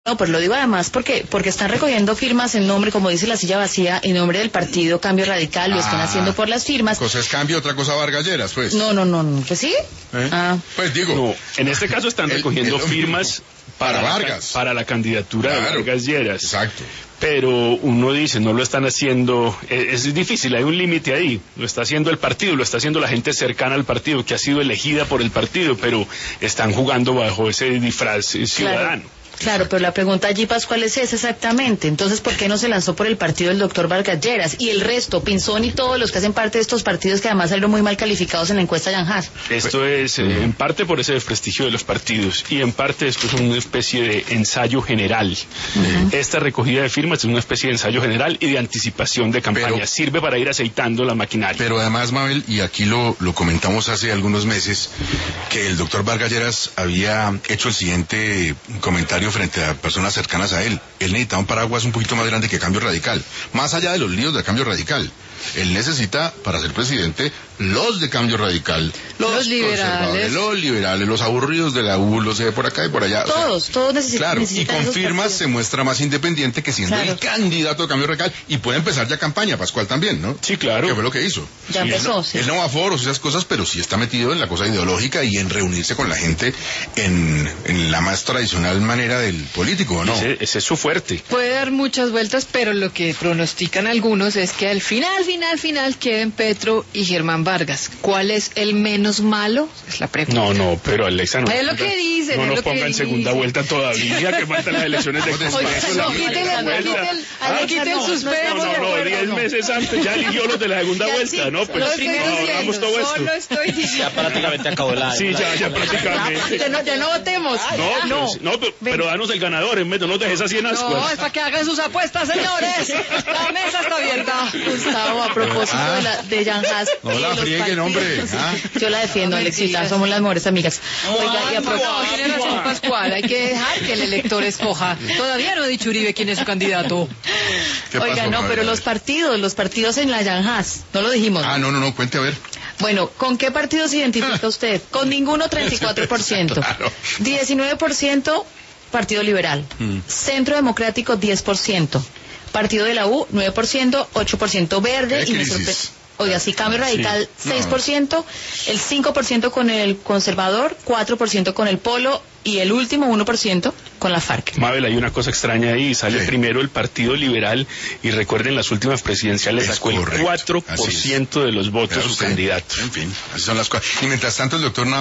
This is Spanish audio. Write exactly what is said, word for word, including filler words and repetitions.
No, pues lo digo además porque porque están recogiendo firmas en nombre, como dice la silla vacía, en nombre del partido Cambio Radical, lo están Ah, haciendo por las firmas. Una cosa es Cambio, otra cosa Vargas Lleras, pues. No, no, no, no, ¿pues sí? ¿Eh? Ah. Pues digo. No, en este caso están el, recogiendo el, el, firmas para, para la, Vargas. para la candidatura Claro, de Vargas Lleras. Exacto. Pero uno dice, no lo están haciendo, es, es difícil, hay un límite ahí, lo está haciendo el partido, lo está haciendo la gente cercana al partido, que ha sido elegida por el partido, pero están jugando bajo ese disfraz eh, ciudadano. Claro. Claro, pero la pregunta allí, Pascual, es esa exactamente. Entonces, ¿por qué no se lanzó por el partido del doctor Vargas Lleras? Y el resto, Pinzón y todos los que hacen parte de estos partidos que además salieron muy mal calificados en la encuesta Yanjas. Esto es eh, en parte por ese desprestigio de los partidos y en parte esto es una especie de ensayo general. Uh-huh. Esta recogida de firmas es una especie de ensayo general y de anticipación de campaña. Pero, sirve para ir aceitando la maquinaria. Pero además, Mabel, y aquí lo, lo comentamos hace algunos meses, que el doctor Vargas Lleras había hecho el siguiente comentario frente a personas cercanas a él. Él necesitaba un paraguas un poquito más grande que Cambio Radical, más allá de los líos de Cambio Radical. Él necesita, para ser presidente, los de Cambio Radical, los, los liberales, los liberales, los aburridos de la U, los de por acá y por allá. Todos, o sea, todos necesitan. Claro, necesitan y con firmas se muestra más independiente que siendo claro. el candidato de Cambio Radical, y puede empezar ya campaña, Pascual también, ¿no? Sí, claro. Que fue lo que hizo. Ya sí, empezó, él no, sí. Él no va a foros y esas cosas, pero sí está metido en la cosa ideológica y en reunirse con la gente en, en la más tradicional manera del político, ¿no? Ese, ese es su fuerte. Puede dar muchas vueltas, pero lo que pronostican algunos es que al final, final, final queden Petro y Germán Vargas. ¿Cuál es el menos malo? Es la pregunta. No, no, pero Alexa no. Es lo que dicen. No es nos lo ponga que en segunda dicen. vuelta todavía, que faltan las elecciones de Congreso. No, quiten el suspenso. No, no, no, diez meses antes ya eligió los de la segunda ya, vuelta, sí, ¿no? Pues no no, hagamos todo esto. Solo estoy diciendo. Ya prácticamente acabó la... Sí, ya, ya prácticamente. Ya no, ya no votemos. No, no, pues, no pero, pero danos el ganador en vez de no dejes así en ascuas. No, es para que hagan sus apuestas, señores. La mesa está abierta. Gustavo, a propósito ah. de, la, de Yanjas. No la frieguen, hombre. ¿Ah? Yo la defiendo, Alexita, somos las mejores amigas. Oiga, y a propósito... No, tiene razón Pascual, hay que dejar que el elector escoja. Todavía no ha dicho Uribe quién es su candidato. Oiga, pasó, no, madre? pero los partidos, los partidos en la Yanjas, no lo dijimos. Ah, no, no, no, cuente a ver. Bueno, ¿con qué partido se identifica usted? Con ninguno, treinta y cuatro por ciento. Claro. diecinueve por ciento Partido Liberal. Mm. Centro Democrático, diez por ciento. Partido de la U, nueve por ciento. ocho por ciento Verde. Y me sorprende. Oiga, sí, Cambio Radical, sí. seis por ciento. No. El cinco por ciento con el Conservador, cuatro por ciento con el Polo. Y el último, uno por ciento, con la FARC. Mabel, hay una cosa extraña ahí. Sale sí. primero el Partido Liberal y recuerden, las últimas presidenciales es sacó el correcto. cuatro por ciento de los votos su candidato. En fin, así son las cosas. Y mientras tanto, el doctor